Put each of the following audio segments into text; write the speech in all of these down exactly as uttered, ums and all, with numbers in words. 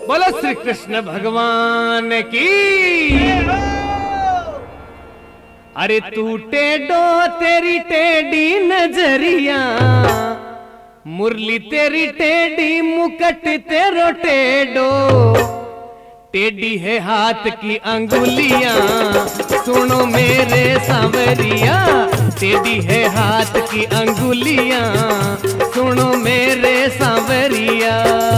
बोलो श्री कृष्ण भगवान की। अरे तू टेढ़ो तेरी टेढ़ी नजरिया, मुरली तेरी टेढ़ी मुकट तेरो टेढ़ो, टेढ़ी है हाथ की अंगुलियां सुनो मेरे सांवरिया, टेढ़ी है हाथ की अंगुलियां सुनो मेरे सांवरिया।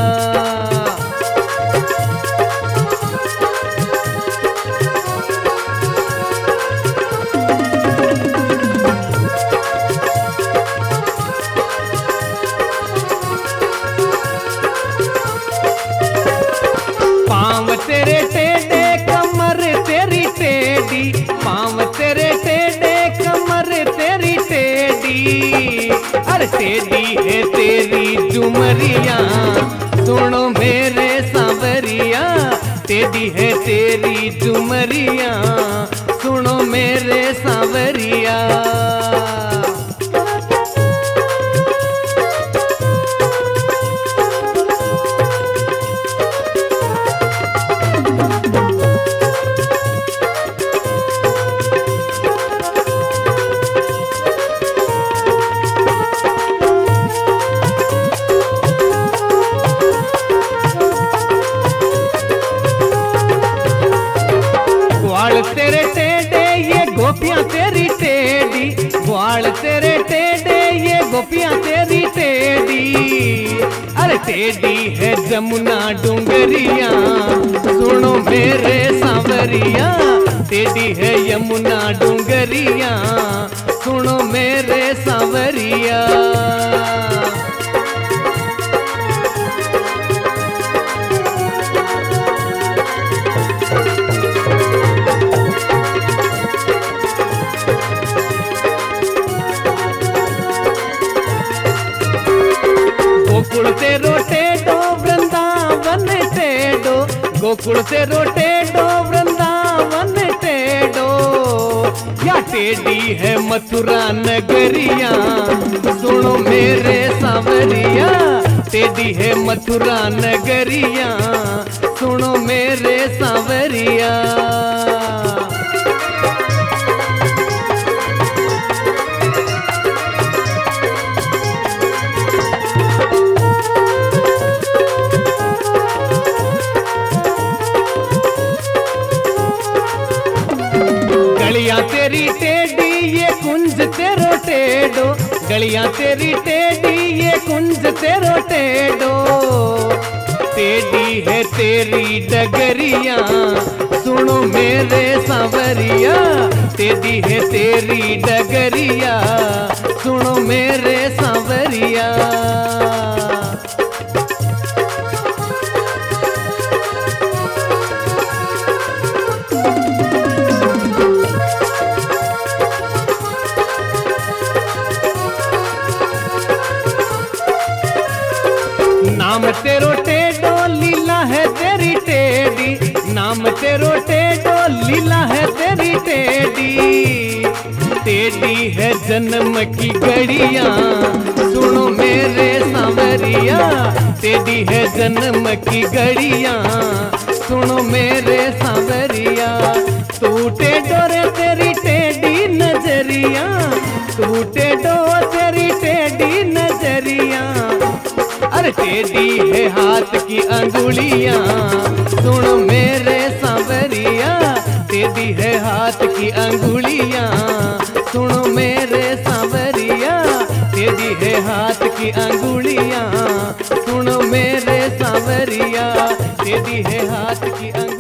पाँव तेरे टेढ़े कमर तेरी टेढ़ी, पाँव तेरे टेढ़े कमर तेरी टेढ़ी, अरे टेढ़ी है तेरी झुमरिया सुनो मेरे सांवरिया, टेढ़ी है तेरी झुमरिया सुनो मेरे सांवरिया। ग्वाल तेरे टेढ़े ये गोपियां तेरी टेढ़ी, ग्वाल तेरे टेढ़े ये गोपियां तेरी टेढ़ी, अरे टेढ़ी है जमुना डूंगरिया सुनो मेरे सांवरिया, टेढ़ी है यमुना डूंगरिया सुनो मेरे सांवरिया। गोकुल तेरो टेढ़ो वृंदावन टेढ़ो, गोकुल तेरो टेढ़ो वृंदावन टेढ़ो, या टेढ़ी है मथुरा नगरिया सुनो मेरे सांवरिया, टेढ़ी है मथुरा नगरिया सुनो मेरे सांवरिया। गलियां तेरी टेढ़ी ये कुंज तेरो टेढ़ो, गलियां तेरी टेढ़ी ये कुंज तेरो टेढ़ो, टेढ़ी है तेरी डगरिया सुनो मेरे सांवरिया, टेढ़ी है तेरी डगरिया सुनो मेरे सांवरिया। नाम तेरो टेढ़ो लीला है तेरी टेढ़ी, नाम तेरो टेढ़ो लीला है तेरी टेढ़ी, टेढ़ी है जन्म की घड़िया सुनो मेरे सांवरिया, टेढ़ी है जन्म की घड़िया सुनो मेरे सांवरिया। तू टेढ़ो रे तेरी टेढ़ी नजरिया, तू टेढ़ो तेरी टेढ़ी नजरिया, अरे टेढ़ी है हाथ की अंगुलियां सुनो मेरे सांवरिया, टेढ़ी है हाथ की अंगुलियां सुनो मेरे सांवरिया, टेढ़ी है हाथ की अंगुलियां सुनो मेरे सांवरिया, टेढ़ी है हाथ की अंगुलियां।